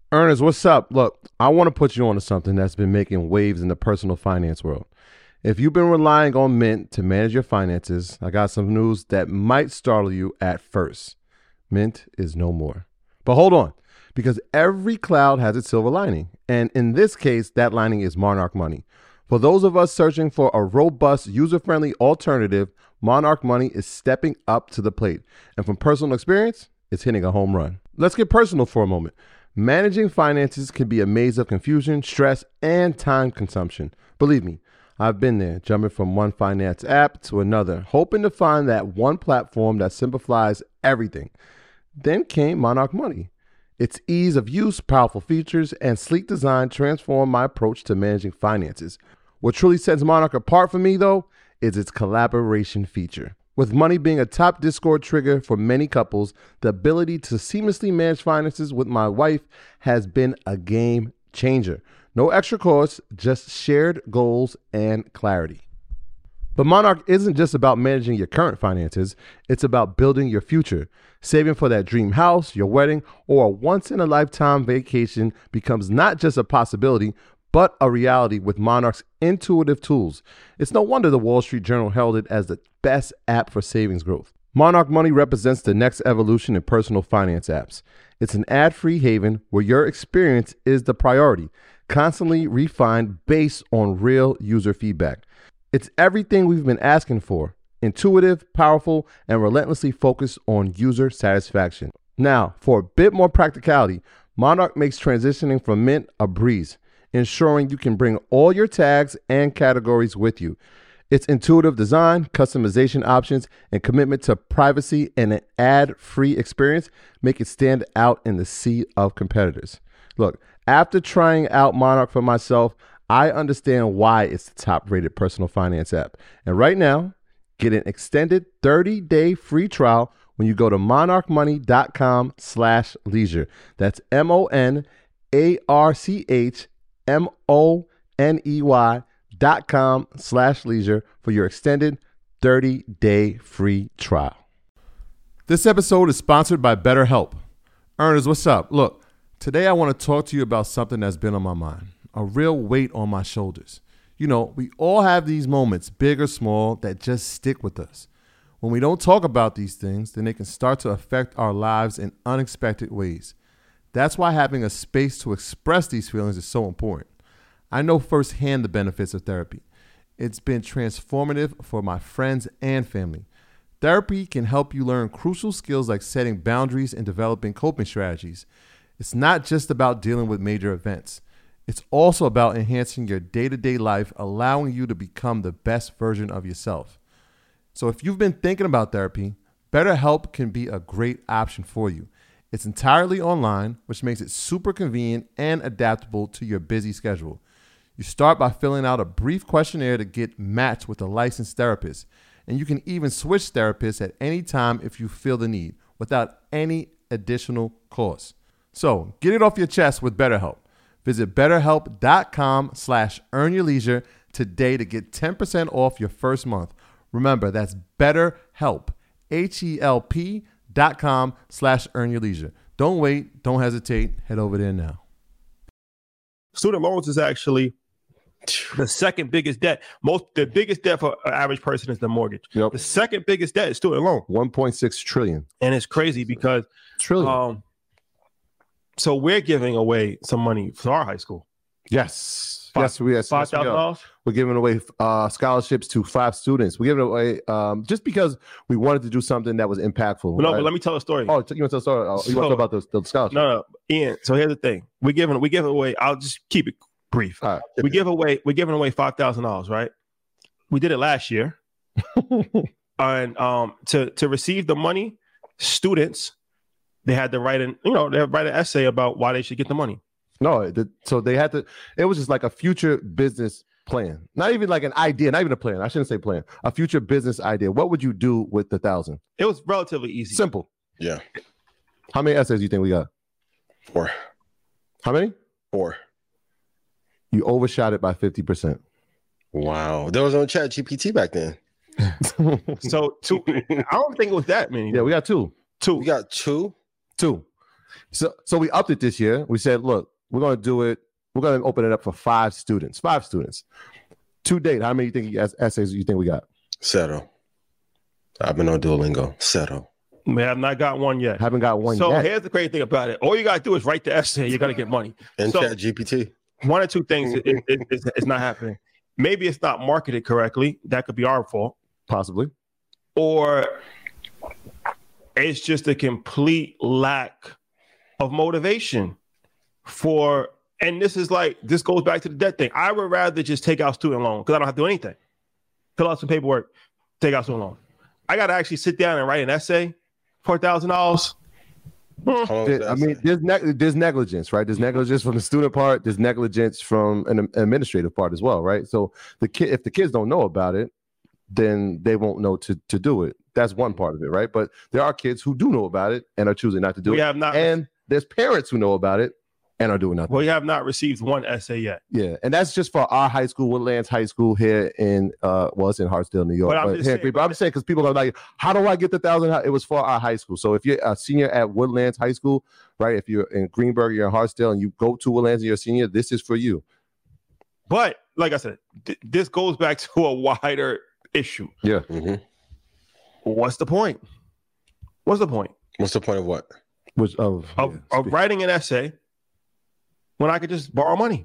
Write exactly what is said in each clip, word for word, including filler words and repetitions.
Ernest, what's up? Look, I want to put you on to something that's been making waves in the personal finance world. If you've been relying on Mint to manage your finances, I got some news that might startle you at first. Mint is no more. But hold on, because every cloud has its silver lining. And in this case, that lining is Monarch Money. For those of us searching for a robust, user-friendly alternative, Monarch Money is stepping up to the plate. And from personal experience, it's hitting a home run. Let's get personal for a moment. Managing finances can be a maze of confusion, stress, and time consumption. Believe me, I've been there, jumping from one finance app to another, hoping to find that one platform that simplifies everything. Then came Monarch Money. Its ease of use, powerful features, and sleek design transformed my approach to managing finances. What truly sets Monarch apart for me, though, is its collaboration feature. With Money being a top Discord trigger for many couples, the ability to seamlessly manage finances with my wife has been a game changer. No extra costs, just shared goals and clarity. But Monarch isn't just about managing your current finances, it's about building your future. Saving for that dream house, your wedding, or a once-in-a-lifetime vacation becomes not just a possibility, but a reality with Monarch's intuitive tools. It's no wonder the Wall Street Journal held it as the best app for savings growth. Monarch Money represents the next evolution in personal finance apps. It's an ad-free haven where your experience is the priority, constantly refined based on real user feedback. It's everything we've been asking for: intuitive, powerful, and relentlessly focused on user satisfaction. Now, for a bit more practicality, Monarch makes transitioning from Mint a breeze, ensuring you can bring all your tags and categories with you. Its intuitive design, customization options, and commitment to privacy and an ad-free experience make it stand out in the sea of competitors. Look, after trying out Monarch for myself, I understand why it's the top-rated personal finance app. And right now, get an extended thirty-day free trial when you go to monarchmoney.com slash leisure. That's M-O-N-A-R-C-H M-O-N-E-Y dot com slash leisure for your extended thirty-day free trial. This episode is sponsored by BetterHelp. Ernest, what's up? Look, today I want to talk to you about something that's been on my mind, a real weight on my shoulders. You know, we all have these moments, big or small, that just stick with us. When we don't talk about these things, then they can start to affect our lives in unexpected ways. That's why having a space to express these feelings is so important. I know firsthand the benefits of therapy. It's been transformative for my friends and family. Therapy can help you learn crucial skills like setting boundaries and developing coping strategies. It's not just about dealing with major events. It's also about enhancing your day-to-day life, allowing you to become the best version of yourself. So if you've been thinking about therapy, BetterHelp can be a great option for you. It's entirely online, which makes it super convenient and adaptable to your busy schedule. You start by filling out a brief questionnaire to get matched with a licensed therapist, and you can even switch therapists at any time if you feel the need, without any additional cost. So get it off your chest with BetterHelp. Visit betterhelp.com slash earn your leisure today to get ten percent off your first month. Remember, that's BetterHelp, H-E-L-P dot com slash earn your leisure. Don't wait. Don't hesitate. Head over there now. Student loans is actually the second biggest debt. Most the biggest debt for an average person is the mortgage. Yep. The second biggest debt is student loan. one point six trillion. And it's crazy because Trillion. um so we're giving away some money for our high school. Yes. Five, yes, we, yes, five yes, we thousand are. dollars. We're giving away uh, scholarships to five students. We're giving away um, just because we wanted to do something that was impactful. Well, no, right? but let me tell a story. Oh, you want to tell a story? Oh, you So- want to talk about the, the scholarship? No, no, Ian. So here's the thing: we giving we give away. I'll just keep it brief. All right. We give away we're giving away five thousand dollars, right? We did it last year, and um, to to receive the money, students they had to write an you know they had to write an essay about why they should get the money. No, the, so they had to, it was just like a future business plan. Not even like an idea, not even a plan. I shouldn't say plan. A future business idea. What would you do with the thousand? It was relatively easy. Simple. Yeah. How many essays do you think we got? Four. How many? Four. You overshot it by fifty percent. Wow. There was no Chat G P T back then. So two, I don't think it was that many. Yeah, we got two. two. We got two. Two. So so we upped it this year. We said, look, we're going to do it. We're going to open it up for five students. Five students. To date, how many think essays you think we got? Zero. I've been on Duolingo. Zero. We have not got one yet. Haven't got one so yet. So here's the crazy thing about it. All you got to do is write the essay. You're going to get money. And so, Chat G P T. One or two things is, is, is, is not happening. Maybe it's not marketed correctly. That could be our fault. Possibly. Or it's just a complete lack of motivation for, and this is like, this goes back to the debt thing. I would rather just take out student loan because I don't have to do anything. Fill out some paperwork, take out student loan. I got to actually sit down and write an essay for one thousand dollars. I mean, there's, ne- there's negligence, right? There's negligence from the student part. There's negligence from an administrative part as well, right? So the kid, if the kids don't know about it, then they won't know to to do it. That's one part of it, right? But there are kids who do know about it and are choosing not to do we it. Have not, and there's parents who know about it and are doing nothing. We have not received one essay yet. Yeah, and that's just for our high school, Woodlands High School here in, uh, well, it's in Hartsdale, New York. But I'm but just here, saying, but I'm saying because people are like, how do I get the thousand? It was for our high school. So if you're a senior at Woodlands High School, right? If you're in Greenberg, you're in Hartsdale, and you go to Woodlands and you're a senior, this is for you. But like I said, th- this goes back to a wider issue. Yeah. Mm-hmm. What's the point? What's the point? What's the point of what? Which of, of, yeah, of writing an essay when I could just borrow money?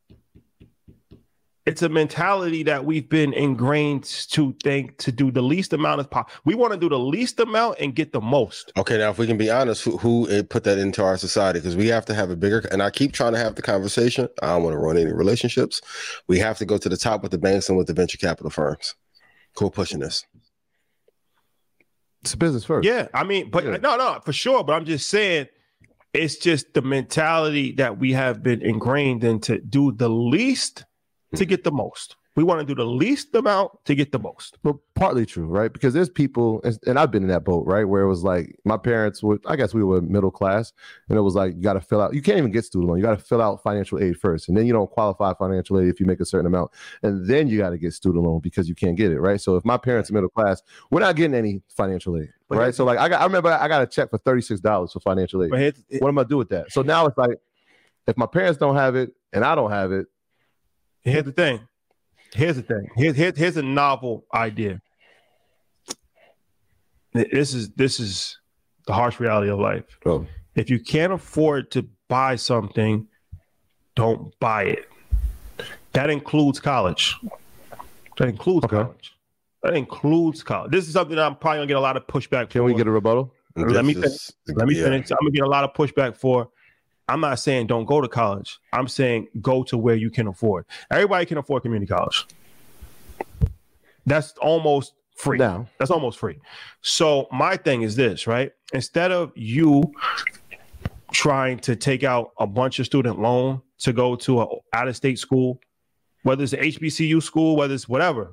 It's a mentality that we've been ingrained to think to do the least amount as possible. We want to do the least amount and get the most. Okay, now if we can be honest, who, who put that into our society? Because we have to have a bigger, and I keep trying to have the conversation. I don't want to run any relationships. We have to go to the top with the banks and with the venture capital firms. Who are pushing this? It's business first. Yeah, I mean, but Yeah. no, no, for sure. But I'm just saying, it's just the mentality that we have been ingrained in to do the least to get the most. We want to do the least amount to get the most. But partly true, right? Because there's people, and- and I've been in that boat, right? Where it was like my parents would, I guess we were middle class, and it was like, you got to fill out, you can't even get student loan. You got to fill out financial aid first. And then you don't qualify financial aid if you make a certain amount. And then you got to get student loan because you can't get it, right? So if my parents are middle class, we're not getting any financial aid, But right? So like, I got, I remember I got a check for thirty-six dollars for financial aid. But it, it, What am I gonna do with that? So now it's like, if my parents don't have it and I don't have it, here's the thing. Here's the thing. Here's here, here's a novel idea. This is this is the harsh reality of life. oh, If you can't afford to buy something, don't buy it. That includes college. That includes Okay. college. That includes college. This is something that I'm probably gonna get a lot of pushback can for. we get a rebuttal? Let me This is- Let me yeah. finish. I'm gonna get a lot of pushback for. I'm not saying don't go to college. I'm saying go to where you can afford. Everybody can afford community college. That's almost free. Now, That's almost free. So my thing is this, right? Instead of you trying to take out a bunch of student loan to go to a out-of-state school, whether it's an H B C U school, whether it's whatever,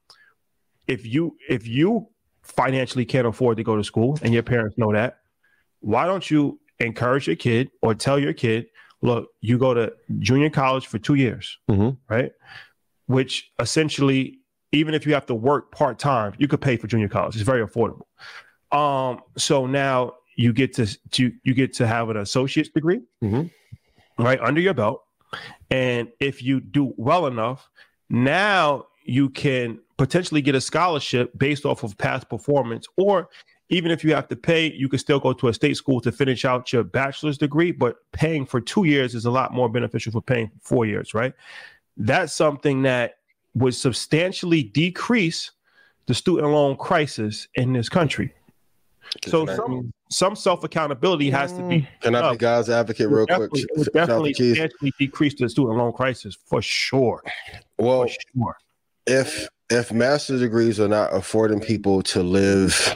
if you if you financially can't afford to go to school and your parents know that, why don't you encourage your kid or tell your kid, look, you go to junior college for two years, Mhm. right? Which essentially, even if you have to work part-time, you could pay for junior college. It's very affordable. Um, so now you get to, to you get to have an associate's degree, Mhm. right, under your belt. And if you do well enough, now you can potentially get a scholarship based off of past performance, or even if you have to pay, you can still go to a state school to finish out your bachelor's degree, but paying for two years is a lot more beneficial for paying for four years, right? That's something that would substantially decrease the student loan crisis in this country. So Can I- some, some self-accountability has to be Can I up. be God's advocate real quick? Definitely, it would Shout out definitely to Keith. substantially decrease the student loan crisis for sure. Well, For sure. if if master's degrees are not affording people to live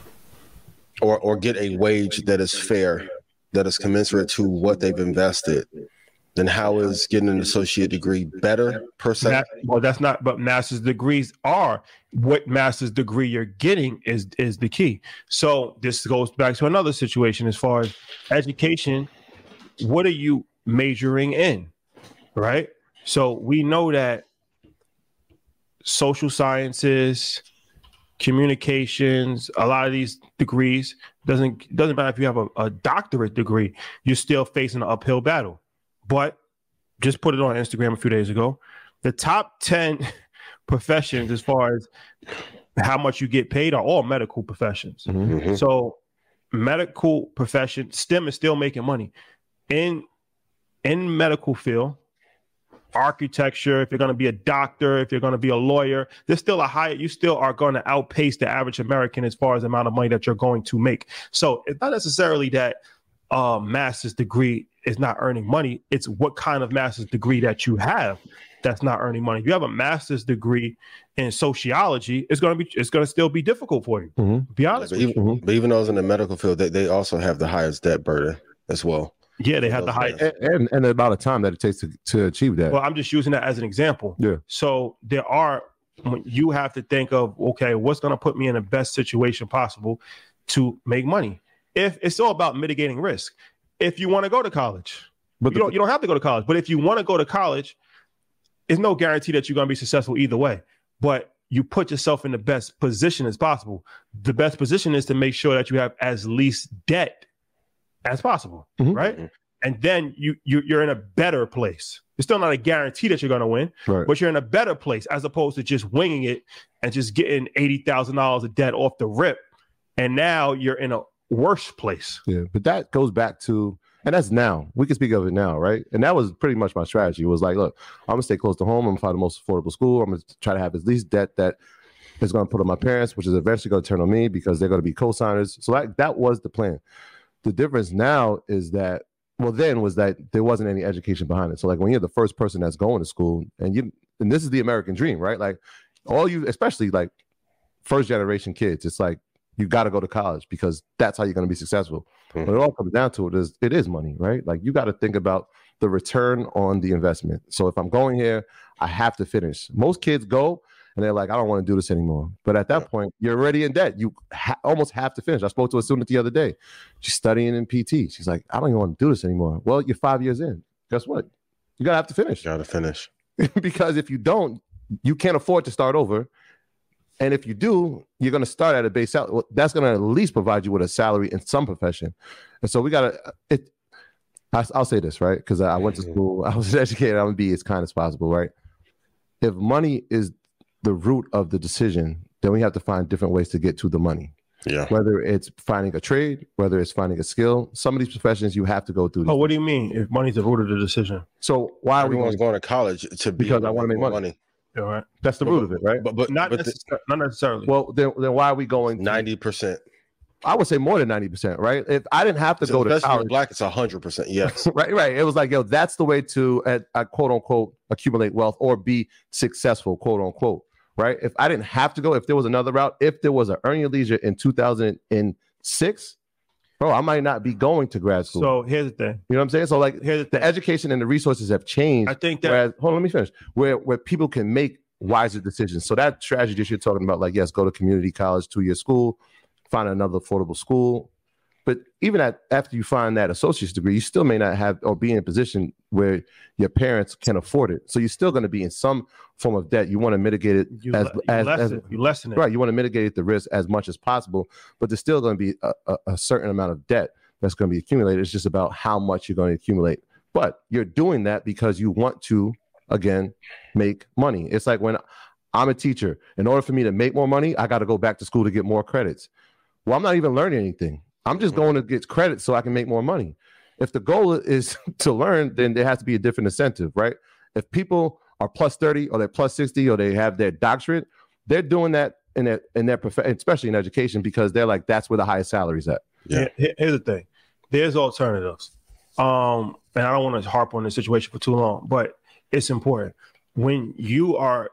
or or get a wage that is fair, that is commensurate to what they've invested, then how is getting an associate degree better per se? That- well, that's not, but master's degrees are what master's degree you're getting is is the key. So this goes back to another situation as far as education. What are you majoring in, right? So we know that social sciences, communications, a lot of these degrees, Doesn't doesn't matter if you have a, a doctorate degree, you're still facing an uphill battle. But just put it on Instagram a few days ago. The top ten professions as far as how much you get paid are all medical professions. Mm-hmm. So medical profession, STEM is still making money. In in medical field, architecture, if you're going to be a doctor, if you're going to be a lawyer, there's still a high, you still are going to outpace the average American as far as the amount of money that you're going to make. So it's not necessarily that a master's degree is not earning money. It's what kind of master's degree that you have that's not earning money. If you have a master's degree in sociology, it's going to be, it's going to still be difficult for you. Mm-hmm. Be honest but with even, you. But even those in the medical field, they, they also have the highest debt burden as well. Yeah, they have the highest. And, and, and the amount of time that it takes to, to achieve that. Well, I'm just using that as an example. Yeah. So there are, you have to think of, okay, what's going to put me in the best situation possible to make money? If it's all about mitigating risk. If you want to go to college, but you don't, you don't have to go to college. But if you want to go to college, it's no guarantee that you're going to be successful either way. But you put yourself in the best position as possible. The best position is to make sure that you have as least debt as possible, mm-hmm. right? Mm-hmm. And then you, you you're in a better place. It's still not a guarantee that you're going to win, right. but you're in a better place as opposed to just winging it and just getting eighty thousand dollars of debt off the rip. And now you're in a worse place. Yeah, but that goes back to, and that's now. We can speak of it now, right? And that was pretty much my strategy. It was like, look, I'm going to stay close to home. I'm going to find the most affordable school. I'm going to try to have as least debt that is going to put on my parents, which is eventually going to turn on me because they're going to be co-signers. So that, that was the plan. The difference now is that, well, then was that there wasn't any education behind it. So like when you're the first person that's going to school and you, and this is the American dream, right? Like all you, especially like first generation kids, it's like, you got to go to college because that's how you're going to be successful. Mm-hmm. But it all comes down to it is, it is money, right? Like you got to think about the return on the investment. So if I'm going here, I have to finish. Most kids go and they're like, I don't want to do this anymore. But at that yeah. point, you're already in debt. You ha- almost have to finish. I spoke to a student the other day. She's studying in P T. She's like, I don't even want to do this anymore. Well, you're five years in. Guess what? You got to have to finish. You got to finish. Because if you don't, you can't afford to start over. And if you do, you're going to start at a base salary. Well, that's going to at least provide you with a salary in some profession. And so we got to, it. I, I'll say this, right? Because I, I went to school. I was educated. I'm going to be as kind as possible, right? If money is the root of the decision, then we have to find different ways to get to the money. Yeah. Whether it's finding a trade, whether it's finding a skill, some of these professions you have to go through. Oh, what do you mean? If money's the root of the decision? So why are we Everyone's going to college to be because I want to make money. money. Yeah, right. That's the but, root of it, right? But but not, but necessar- the, not necessarily. Well, then, then why are we going ninety percent? I would say more than ninety percent, right? If I didn't have to so go to especially college, for black, it's one hundred percent. Yes. right, right. It was like, yo, that's the way to, uh, uh, quote unquote, accumulate wealth or be successful, quote unquote, right? If I didn't have to go, if there was another route, if there was an Earn Your Leisure in two thousand six, bro, I might not be going to grad school. So here's the thing. You know what I'm saying? So like, here's the, the education and the resources have changed. I think that. Whereas, hold on, let me finish. Where where people can make wiser decisions. So that strategy that you're talking about, like, yes, go to community college, two-year school, find another affordable school. But even at, after you find that associate's degree, you still may not have or be in a position where your parents can afford it. So you're still going to be in some form of debt. You want to mitigate it you, as, you as, lessen, as it. You lessen it. Right. You want to mitigate the risk as much as possible, but there's still going to be a, a, a certain amount of debt that's going to be accumulated. It's just about how much you're going to accumulate. But you're doing that because you want to, again, make money. It's like when I'm a teacher, in order for me to make more money, I got to go back to school to get more credits. Well, I'm not even learning anything. I'm just going to get credits so I can make more money. If the goal is to learn, then there has to be a different incentive, right? If people are plus thirty or they're plus sixty or they have their doctorate, they're doing that in their, in their prof- especially in education, because they're like, that's where the highest salary's at. Yeah. Here's the thing. There's alternatives. Um, and I don't want to harp on this situation for too long, but it's important. When you are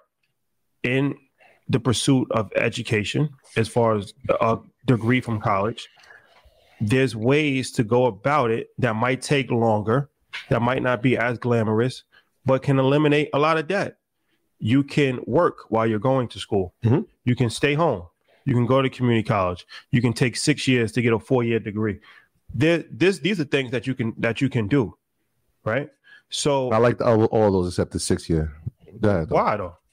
in the pursuit of education, as far as a degree from college, there's ways to go about it that might take longer, that might not be as glamorous, but can eliminate a lot of debt. You can work while you're going to school. Mm-hmm. You can stay home. You can go to community college. You can take six years to get a four-year degree. There, this, these are things that you can that you can do, right? So I like the, all, all those except the six year. Go ahead, though. Why though?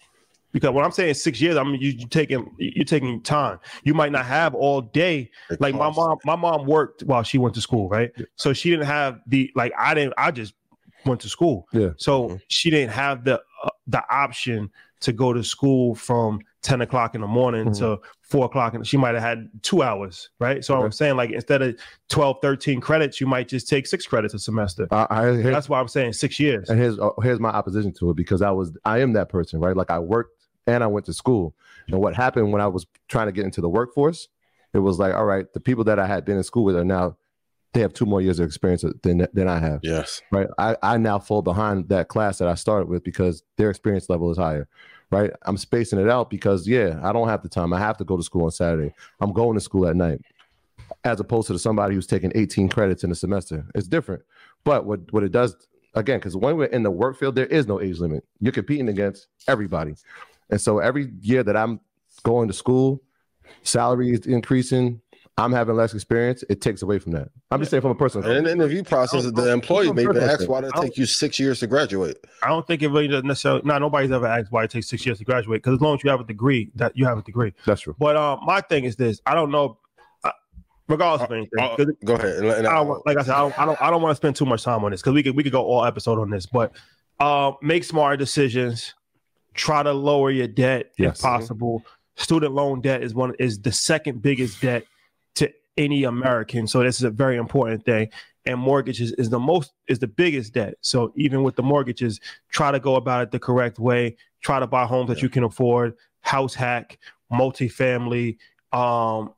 Because when I'm saying six years, I mean you, you're taking you're taking time. You might not have all day. It like costs. my mom, my mom worked while she went to school, right? Yeah. So she didn't have the like I didn't. I just went to school. Yeah. So Mm-hmm. she didn't have the uh, the option to go to school from ten o'clock in the morning Mhm. to four o'clock, and she might have had two hours, right? So Okay. I'm saying like instead of twelve, thirteen credits, you might just take six credits a semester. I, I here's, That's why I'm saying six years. and here's uh, here's my opposition to it, because I was I am that person, right? Like I worked and I went to school, and what happened when I was trying to get into the workforce, it was like, all right, the people that I had been in school with are now they have two more years of experience than than I have. Yes. Right. I, I now fall behind that class that I started with because their experience level is higher. Right. I'm spacing it out because, yeah, I don't have the time. I have to go to school on Saturday. I'm going to school at night, as opposed to somebody who's taking eighteen credits in a semester. It's different. But what, what it does, again, because when we're in the work field, there is no age limit. You're competing against everybody. And so every year that I'm going to school, salary is increasing, I'm having less experience, it takes away from that. I'm just saying from a personal. And in the interview process, the employee may even ask why did it I don't- take you six years to graduate. I don't think it really doesn't necessarily. Not nobody's ever asked why it takes six years to graduate. Because as long as you have a degree, that you have a degree. That's true. But um, my thing is this: I don't know. Uh, regardless of anything, Uh, 'cause go ahead. And, and I don't, want- like I said, I don't, I don't, I don't want to spend too much time on this because we could, we could go all episode on this. But uh, make smart decisions. Try to lower your debt Yes. if possible. Student loan debt is one is the second biggest debt to any American. So this is a very important thing. And mortgages is the most is the biggest debt. So even with the mortgages, try to go about it the correct way. Try to buy homes that Yeah. you can afford. House hack, multifamily. Um,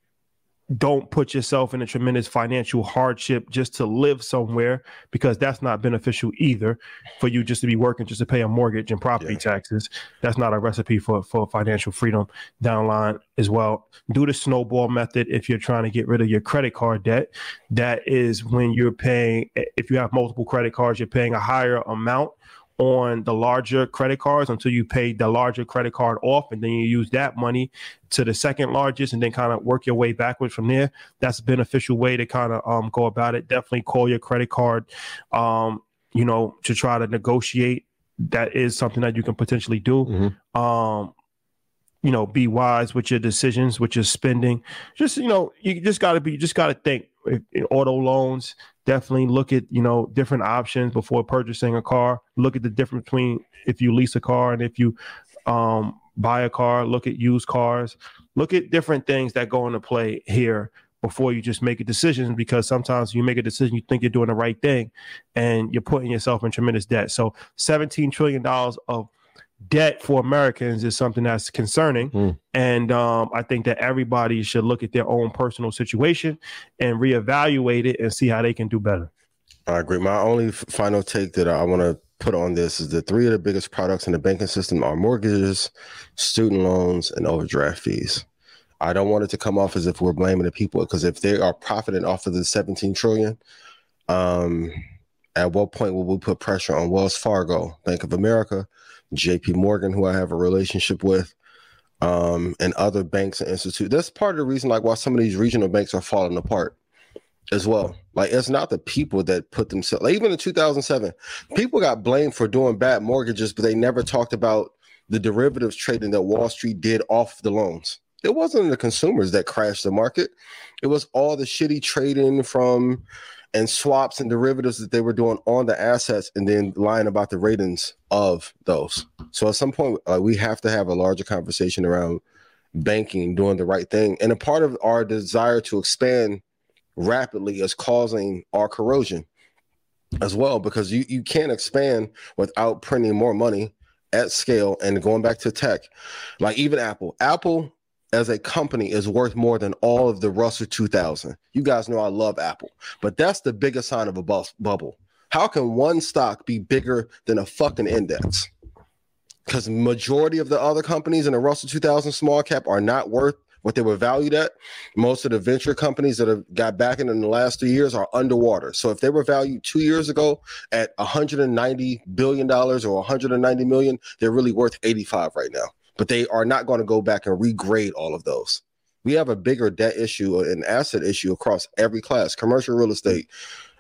don't put yourself in a tremendous financial hardship just to live somewhere, because that's not beneficial either for you just to be working just to pay a mortgage and property Yeah. taxes. That's not a recipe for, for financial freedom down the line as well. Do the snowball method if you're trying to get rid of your credit card debt. That is when you're paying, if you have multiple credit cards, you're paying a higher amount on the larger credit cards until you pay the larger credit card off, and then you use that money to the second largest and then kind of work your way backwards from there. That's a beneficial way to kind of um, go about it. Definitely call your credit card, um, you know, to try to negotiate. That is something that you can potentially do. Mhm. Um, you know, be wise with your decisions, with your spending. Just, you know, you just got to be, you just got to think. If, in auto loans, definitely look at, you know, different options before purchasing a car. Look at the difference between if you lease a car and if you um, buy a car. Look at used cars. Look at different things that go into play here before you just make a decision, because sometimes you make a decision, you think you're doing the right thing and you're putting yourself in tremendous debt. So seventeen trillion dollars of debt for Americans is something that's concerning. Mm. And um, I think that everybody should look at their own personal situation and reevaluate it and see how they can do better. I agree. My only f- final take that I want to put on this is the three of the biggest products in the banking system are mortgages, student loans, and overdraft fees. I don't want it to come off as if we're blaming the people, because if they are profiting off of the seventeen trillion, um, at what point will we put pressure on Wells Fargo, Bank of America, J P Morgan, who I have a relationship with, um, and other banks and institutes? That's part of the reason, like, why some of these regional banks are falling apart as well. Like, it's not the people that put themselves, like, even in two thousand seven, people got blamed for doing bad mortgages, but they never talked about the derivatives trading that Wall Street did off the loans. It wasn't the consumers that crashed the market. It was all the shitty trading from and swaps and derivatives that they were doing on the assets and then lying about the ratings of those. So at some point, uh, we have to have a larger conversation around banking, doing the right thing. And a part of our desire to expand rapidly is causing our corrosion as well, because you, you can't expand without printing more money at scale. And going back to tech, like even Apple, Apple as a company is worth more than all of the Russell two thousand. You guys know I love Apple, but that's the biggest sign of a bu- bubble. How can one stock be bigger than a fucking index? Because majority of the other companies in the Russell two thousand small cap are not worth what they were valued at. Most of the venture companies that have got backing in the last three years are underwater. So if they were valued two years ago at one hundred ninety billion dollars or one hundred ninety million dollars, they're really worth eighty-five right now. But they are not going to go back and regrade all of those. We have a bigger debt issue, an asset issue across every class: commercial real estate,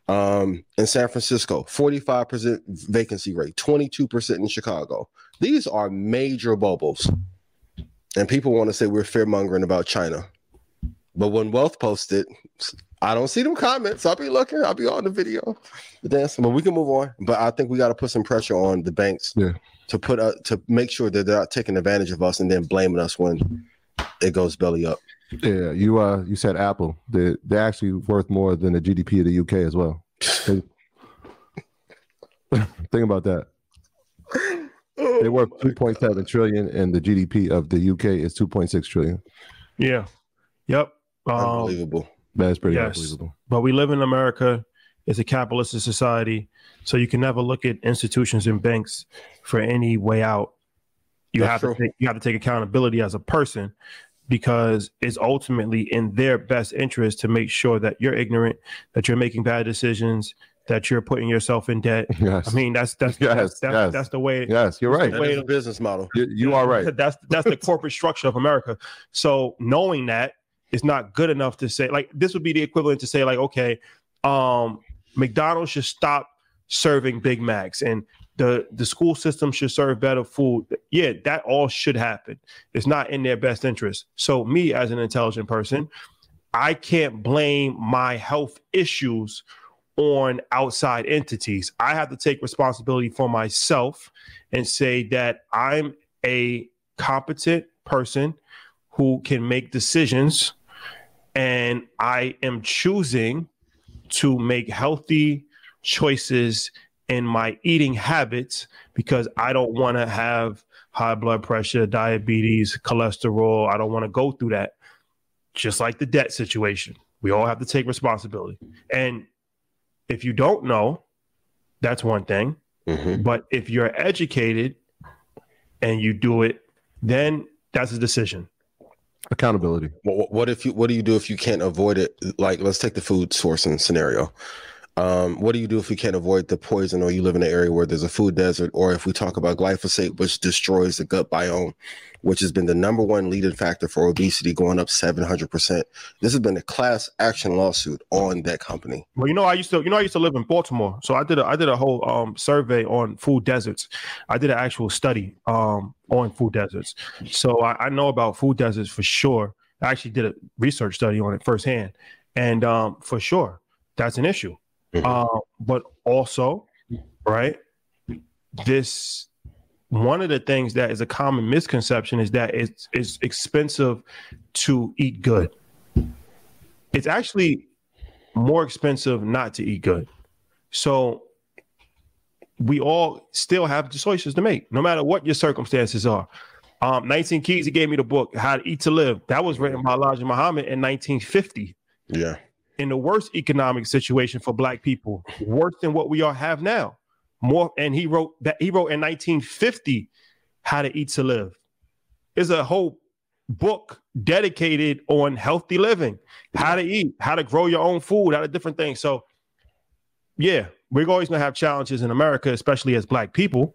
Um, in San Francisco, forty-five percent vacancy rate, twenty-two percent in Chicago. These are major bubbles. And people want to say we're fear-mongering about China. But when Wealth posted, I don't see them comments. I'll be looking. I'll be on the video. The dancing, but we can move on. But I think we got to put some pressure on the banks yeah. to put uh, to make sure that they're not taking advantage of us and then blaming us when it goes belly up. Yeah, you uh, you said Apple. They they're actually worth more than the G D P of the U K as well. Think, think about that. Oh, they're worth two point seven trillion, and the G D P of the U K is two point six trillion. Yeah. Yep. Um, Unbelievable. That's pretty yes. unbelievable. But we live in America. It's a capitalistic society, so you can never look at institutions and banks for any way out. You That's have true. to take, you have to take accountability as a person, because it's ultimately in their best interest to make sure that you're ignorant, that you're making bad decisions, that you're putting yourself in debt. Yes. I mean, that's that's Yes, that's, that's, yes. that's the way. Yes, you're right. That is a business model. You, you are right. That's that's the corporate structure of America. So knowing that is not good enough to say, like, this would be the equivalent to say, like, okay, um, McDonald's should stop serving Big Macs and the the school system should serve better food. Yeah, that all should happen. It's not in their best interest. So me, as an intelligent person, I can't blame my health issues on outside entities. I have to take responsibility for myself and say that I'm a competent person who can make decisions, and I am choosing to make healthy choices in my eating habits because I don't want to have high blood pressure, diabetes, cholesterol. I don't want to go through that. Just like the debt situation, we all have to take responsibility. And if you don't know, that's one thing. Mm-hmm. But if you're educated and you do it, then that's a decision. Accountability. What, what if you? What do you do if you can't avoid it? Like, let's take the food sourcing scenario. Um, what do you do if you can't avoid the poison, or you live in an area where there's a food desert, or if we talk about glyphosate, which destroys the gut biome, which has been the number one leading factor for obesity, going up seven hundred percent. This has been a class action lawsuit on that company. Well, you know, I used to, you know, I used to live in Baltimore, so I did a, I did a whole um, survey on food deserts. I did an actual study um, on food deserts, so I, I know about food deserts for sure. I actually did a research study on it firsthand, and um, for sure, that's an issue. Mm-hmm. Uh, but also, right, this one of the things that is a common misconception is that it's, it's expensive to eat good. It's actually more expensive not to eat good. So we all still have choices to make, no matter what your circumstances are. Um, nineteen Keys, he gave me the book, How to Eat to Live. That was written by Elijah Muhammad in nineteen fifty. Yeah. In the worst economic situation for Black people, worse than what we all have now. More, and he wrote that he wrote in nineteen fifty, How to Eat to Live. There's a whole book dedicated on healthy living, how to eat, how to grow your own food, how to different things. So, yeah, we're always gonna have challenges in America, especially as Black people.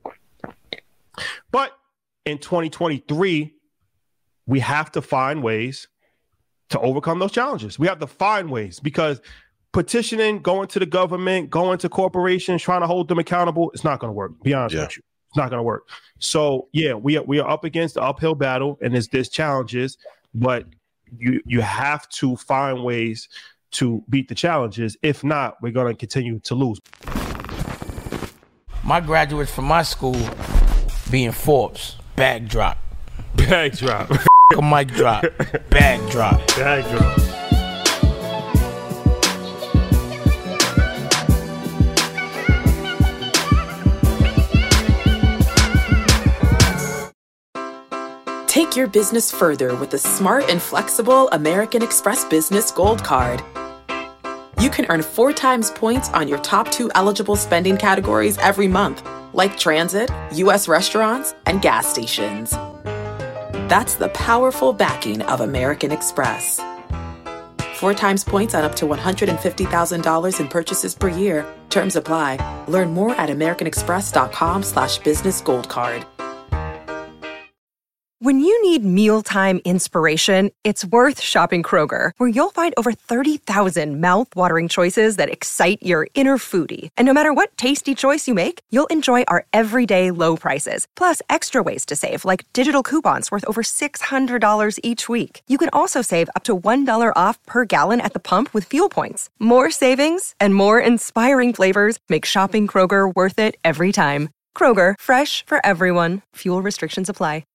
But in twenty twenty-three, we have to find ways to overcome those challenges. We have to find ways, because petitioning, going to the government, going to corporations, trying to hold them accountable, it's not going to work. Be honest Yeah. with you. It's not going to work. So yeah, we are, we are up against the uphill battle, and there's, there's challenges, but you, you have to find ways to beat the challenges. If not, we're going to continue to lose. My graduates from my school being Forbes, bag drop. Bag drop. A mic drop, bag drop. Bag drop. Take your business further with the smart and flexible American Express Business Gold Card. You can earn four times points on your top two eligible spending categories every month, like transit, U S restaurants, and gas stations. That's the powerful backing of American Express. Four times points on up to one hundred fifty thousand dollars in purchases per year. Terms apply. Learn more at americanexpress.com slash business gold card. When you need mealtime inspiration, it's worth shopping Kroger, where you'll find over thirty thousand mouth-watering choices that excite your inner foodie. And no matter what tasty choice you make, you'll enjoy our everyday low prices, plus extra ways to save, like digital coupons worth over six hundred dollars each week. You can also save up to one dollar off per gallon at the pump with fuel points. More savings and more inspiring flavors make shopping Kroger worth it every time. Kroger, fresh for everyone. Fuel restrictions apply.